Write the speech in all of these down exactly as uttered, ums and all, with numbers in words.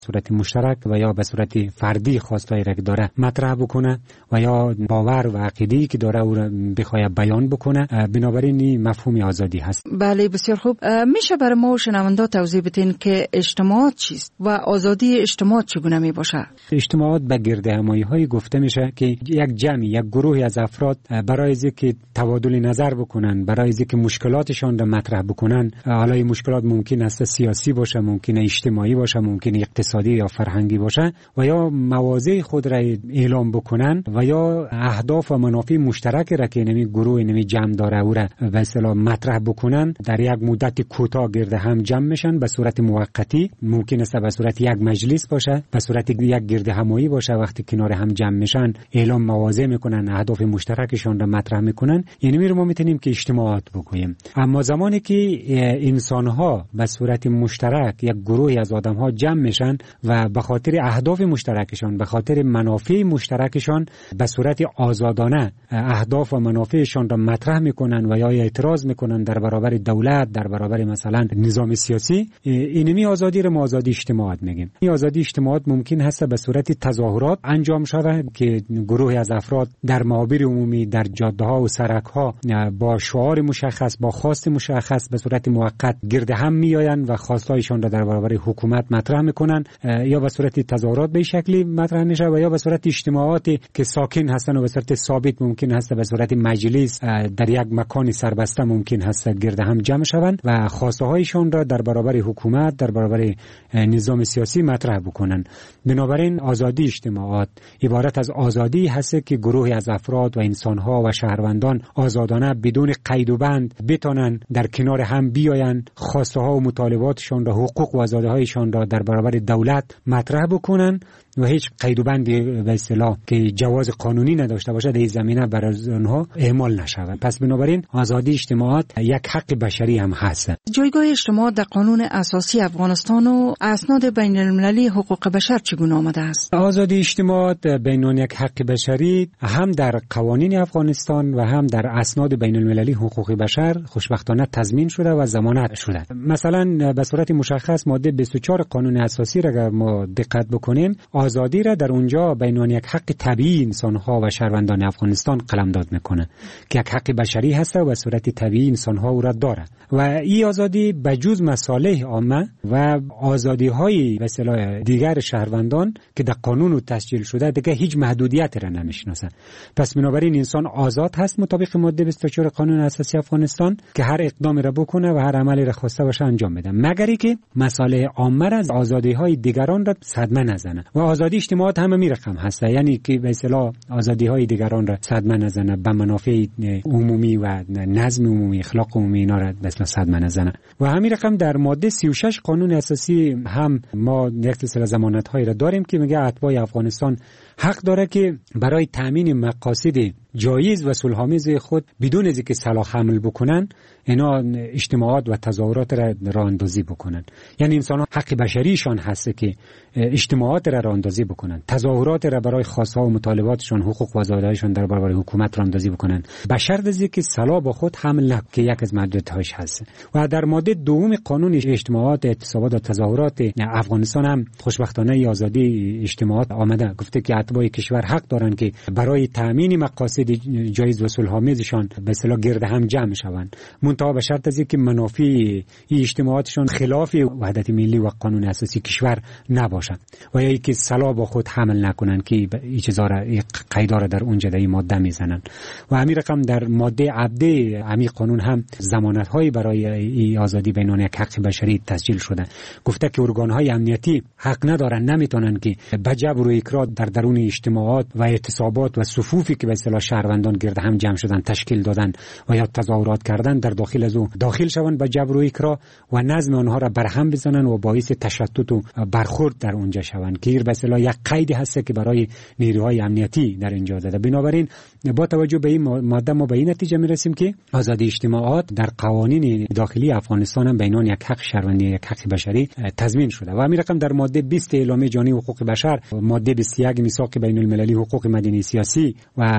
صورت مشترک و یا به صورت فردی خواستایی را که داره مطرح بکنه و یا باور و عقیده‌ای که داره او را بخواد بیان بکنه. بنابراین این مفهوم آزادی هست. بله بسیار خوب. میشه برای ما شنوندا توضیح بدین که اجتماعات چیست و آزادی اجتماعات چگونه می باشه؟ اجتماعات به گرد همایی گفته میشه که یک جمعی، یک گروهی از افراد برای اینکه تبادل نظر بکنن، برای اینکه مشکلاتشان را مطرح بکنن، حالا این مشکلات ممکن است سیاسی باشه، ممکن است اجتماعی باشه، ممکن است اقتصادی یا فرهنگی باشه، و یا مواضع خود را اعلام بکنن و یا اهداف و منافع مشترک را که نمی گروه نمی جمع داره او را به اصطلاح مطرح بکنن، در یک مدت کوتاه گرد هم جمع میشن به صورت موقتی. ممکن است به صورت یک مجلس باشه، به صورت یک گرد همایی باشه. وقتی کنار هم جمع میشن اعلام مواضع میکنن، اهداف مشترکشون را مطرح میکنن. یعنی میره ما میتونیم که اجتماعات بگوییم. اما زمانی که انسان ها به صورت مشترک، یک گروهی از آدم ها جمع میشن و به خاطر اهداف مشترکشان، به خاطر منافع مشترکشان به صورت آزادانه اهداف و منافعشان را مطرح میکنن و یا اعتراض میکنن در برابر دولت، در برابر مثلا نظام سیاسی، اینمی آزادی را ما آزادی اجتماعات میگیم. این آزادی اجتماعات ممکن هست به صورت تظاهرات انجام شود که گروهی از افراد در محاور عمومی، در جاده ها و سرک ها با شعار مشخص، با خواست مشخص به صورت موقت گرد هم میآیند و خواستایشان را در برابر حکومت مطرح میکنن، یا به صورت تظاهرات به شکلی مطرح میشه و یا به صورت اجتماعاتی که ساکن هستن و به صورت ثابت ممکن هست به صورت مجلس در یک مکان سربسته ممکن هست گرد هم جمع شوند و خواسته هایشان را در برابر حکومت، در برابر نظام سیاسی مطرح بکنن. بنابراین آزادی اجتماعات عبارت از آزادی هست که گروهی از افراد و انسانها و شهروندان آزادانه بدون قید و بند بتونن در کنار هم بیاین، خواسته ها و مطالباتشان را، حقوق و آزادی هایشان را در برابر دولت مطرح بکنن و هیچ قید و بندی به اصطلاح که جواز قانونی نداشته باشه در این زمینه برای آنها اعمال نشود. پس بنابراین آزادی اجتماعات یک حق بشری هم هست. جایگاه اجتماعات در قانون اساسی افغانستان و اسناد بین المللی حقوق بشر چگونه آمده است؟ آزادی اجتماعات بین یک حق بشری هم در قوانین افغانستان و هم در اسناد بین المللی حقوق بشر خوشبختانه تضمین شده و ضمانت شده. مثلا به صورت مشخص ماده بیست و چهار قانون اساسی را ما دقت بکنیم، آزادی را در اونجا بین یک حق طبیعی انسان‌ها و شهروندان افغانستان قلمداد میکنه که یک حق بشری هست و به صورت طبیعی انسان‌ها او را داره و این آزادی به جز مصالح عامه و آزادی‌های به اصطلاح دیگر شهروندان که در قانون تسجیل شده دیگه هیچ محدودیتی را نمیشناسه. پس بنابراین انسان آزاد هست مطابق ماده بیست و چهار قانون اساسی افغانستان که هر اقدامی را بکنه و هر عملی را خواسته باشه انجام بده، مگر اینکه مصالح عامه را از آزادی‌های دیگران را صدمه نزنه. و آزادی اجتماعات هم می رقم هست، یعنی که به اصطلاح آزادی‌های دیگران را صدمه نزنه، به منافع عمومی و نظم عمومی، اخلاق عمومی اینا را به اصطلاح صدمه نزنه. و همین رقم در ماده سی و شش قانون اساسی هم ما یک سلسله ضمانت‌هایی را داریم که میگه اتباع افغانستان حق داره که برای تامین مقاصد جایز و صلح‌آمیز خود بدون از اینکه سلاح حمل بکنن اینا اجتماعات و تظاهرات را راه اندازی بکنن. یعنی انسان‌ها حق بشریشان هست که اجتماعات را راه اندازی بکنن، تظاهرات را برای خواست‌ها و مطالباتشان، حقوق و آزادی‌هایشان در برابر حکومت راه اندازی بکنن، به شرط از اینکه سلاح با خود حمل نکنند که یک از محدودیت‌هاش هست. و در ماده دوم قانون اجتماعات، اعتصابات و تظاهرات افغانستان هم خوشبختانه آزادی اجتماعات آمده، گفته که اتباع کشور حق دارند که برای تامین مقاصد جایز و صلح‌آمیزشان به اصطلاح گرد هم جمع شوند، منتها به شرط از اینکه منافع این اجتماعاتشان خلاف وحدت ملی و قانون اساسی کشور نباشد و یا اینکه سلاح با خود حمل نکنند که این چیزا را قیدا را در اونجا در این ماده میزنند. و همین رقم در ماده عبده همین قانون هم ضمانت‌هایی برای این آزادی بین یک حق بشری تسجیل شده. گفته که ارگان‌های امنیتی حق ندارن، نمیتونن که به جبر و اکراه در درون اجتماعات و اعتصابات و صفوفی که به اصطلاح شهروندان گرد هم جمع شدن تشکیل دادن و یا تظاهرات کردن در داخل از او داخل شوند به جبر و اکراه و نظم آنها را برهم بزنن و باعث تشتت و برخورد در اونجا شوند که به اصطلاح یک قیدی هست که برای نیروهای امنیتی در اینجا زده. بنابراین با توجه به این ماده ما به این نتیجه میرسیم که آزادی اجتماعات در قوانین داخلی افغانستان هم بینان یک حق شهروندی، یک حق بشری تضمین شده. و همین رقم در ماده بیست اعلامیه جهانی حقوق بشر، ماده بیست و یک میثاق بین المللی حقوق مدنی سیاسی و در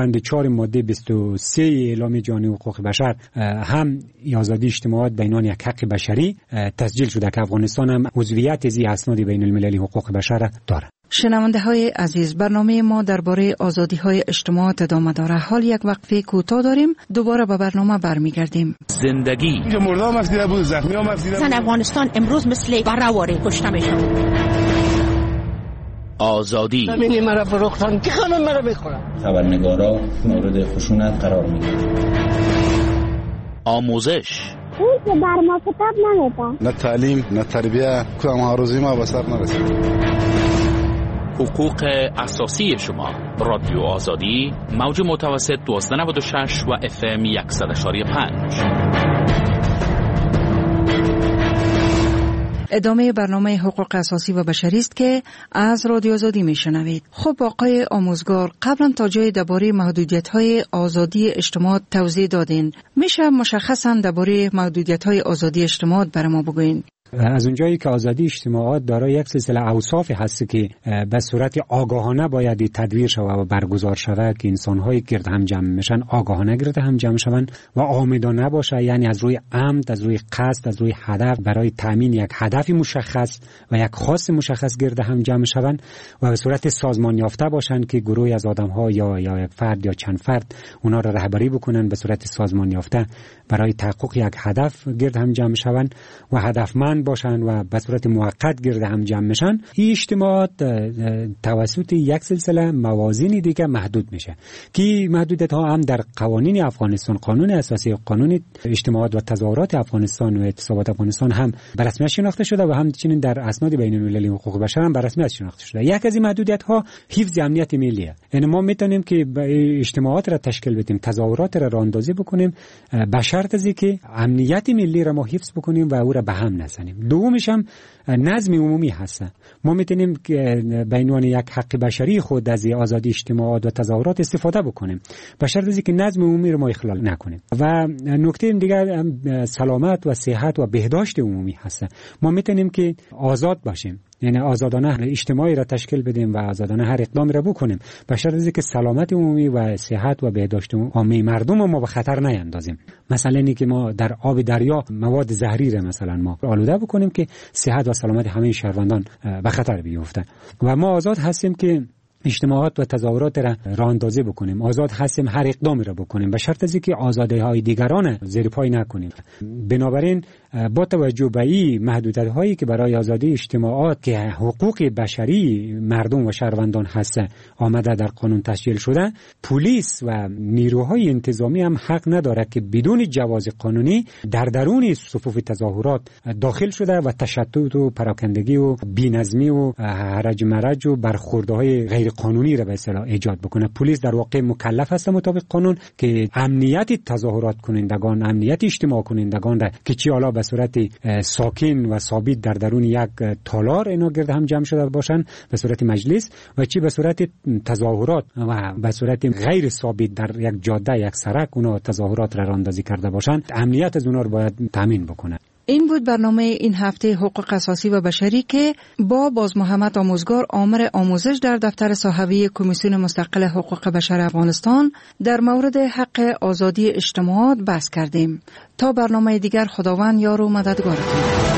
بند چهار ماده بیست و سه اعلامیه جهانی حقوق بشر هم آزادی اجتماعات به عنوان یک حق بشری تسجیل شده که افغانستان هم عضویت از اسناد بین المللی حقوق بشر دارد. شنونده های عزیز، برنامه ما درباره آزادی های اجتماعات ادامه داره. حال یک وقفه کوتاه داریم، دوباره به برنامه برمیگردیم. زندگی مردم مفسیده بود، زخمی ها مفسیده بود. زن افغانستان امروز مثل برواره کشته میشن. آزادی زمینی مرا فروختن که خانم مرا بخورن. خبرنگارا مورد خشونت قرار میگیرن. آموزش اون که بر ما کتاب نمیده. نه تعلیم نه تربیه، کدام آرزوی ما به سر نرسید. حقوق اساسی شما. رادیو آزادی، موج متوسط دوازده نود و شش و اف ام صد و پنج. ادامه برنامه حقوق اساسی و بشری است که از رادیو آزادی میشنوید. خب آقای آموزگار، قبلا تا جای درباره محدودیت‌های آزادی اجتماع توضیح دادین. میشه مشخصاً درباره محدودیت‌های آزادی اجتماع برای ما بگوین؟ از اونجایی که آزادی اجتماعات دارای یک سلسله اوصاف هست که به صورت آگاهانه باید تدویر شود و برگزار شود که انسان‌های گرد هم جمع میشن آگاهانه گرد هم جمع شوند و عامدانه باشه، یعنی از روی عمد، از روی قصد، از روی هدف برای تامین یک هدف مشخص و یک خاص مشخص گرد هم جمع شوند و به صورت سازمان یافته باشند که گروهی از آدم‌ها یا یا یک فرد یا چند فرد اونا را رهبری بکنن به صورت سازمان یافته برای تحقق یک هدف گرد هم جمع شوند و هدفمند باشن و به صورت موقت گرد هم جمع میشن. این اجتماعات توسط یک سلسله موازین دیگه محدود میشه که محدودیت ها هم در قوانین افغانستان، قانون اساسی، قانون اجتماعات و تظاهرات افغانستان و اعتصابات افغانستان هم به رسمیت شناخته شده و همچنین در اسناد بین المللی حقوق بشر هم به رسمیت شناخته شده. یک از این محدودیت ها حفظ امنیت ملیه. یعنی ما میتونیم که اجتماعات را تشکیل بدیم، تظاهرات را راهاندازی بکنیم به شرط از اینکه امنیت ملی را ما حفظ بکنیم و او را به هم نزنیم. دومش هم نظم عمومی هست. ما میتونیم به عنوان یک حق بشری خود از آزادی اجتماعات و تظاهرات استفاده بکنیم به شرط از اینکه نظم عمومی رو ما اخلال نکنیم. و نکته دیگر سلامت و صحت و بهداشت عمومی هست. ما میتونیم که آزاد باشیم، یعنی آزادانه اجتماعی را تشکیل بدیم و آزادانه هر اقدامی را بکنیم به شرط از اینکه سلامت عمومی و صحت و بهداشت عامه مردم ما به خطر نیندازیم. مثلا اینکه ما در آب دریا مواد زهری را مثلا ما آلوده بکنیم که صحت و سلامت همه شهروندان به خطر بیفته. و ما آزاد هستیم که اجتماعات و تظاهرات را راهاندازی بکنیم، آزاد هستیم هر اقدامی را بکنیم به شرط از اینکه آزادی‌های دیگران زیر پای نکنیم. بنابراین با توجه به این محدودیت‌هایی که برای آزادی اجتماعات که حقوق بشری مردم و شهروندان هست آمده در قانون تسجیل شده، پلیس و نیروهای انتظامی هم حق نداره که بدون جواز قانونی در درون صفوف تظاهرات داخل شده و تشتت و پراکندگی و بی‌نظمی و هرج مرج و برخوردهای غیر قانونی را به اصطلاح ایجاد بکنه. پلیس در واقع مکلف است مطابق قانون که امنیت تظاهرات کنندگان، امنیت اجتماع کنندگان را که چی حالا به صورت ساکن و ثابت در درون یک تالار اینا گرد هم جمع شده باشن به صورت مجلس و چی به صورت تظاهرات و به صورت غیر ثابت در یک جاده، یک سرک اونا تظاهرات را راهاندازی کرده باشن، امنیت از اونا رو باید تامین بکنه. این بود برنامه این هفته حقوق اساسی و بشری که با باز محمد آموزگار آمر آموزش در دفتر صاحبی کمیسیون مستقل حقوق بشر افغانستان در مورد حق آزادی اجتماعات بحث کردیم. تا برنامه دیگر خداوند یار و مددگارتون.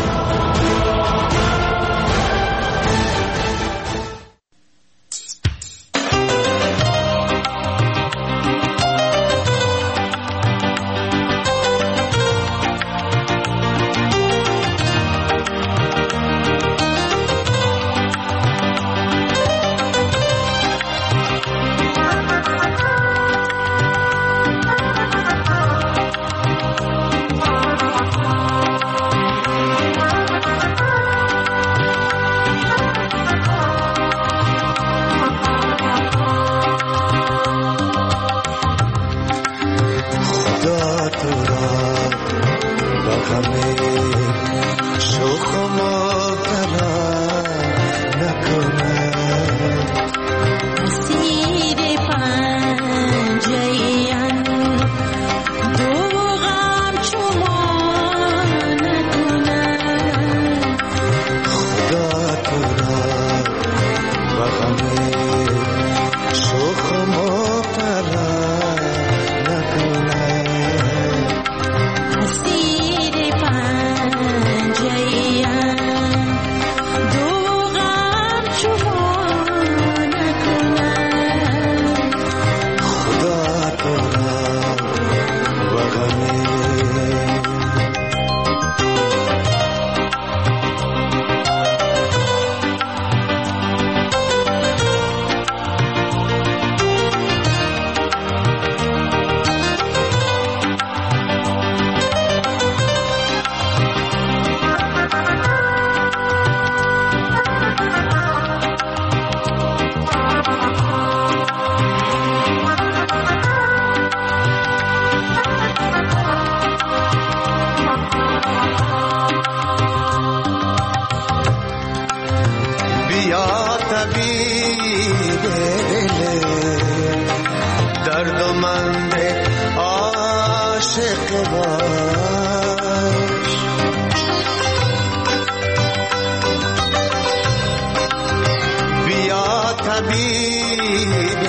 بیا طبیب دل دردمند عاشق باش. بیا طبیب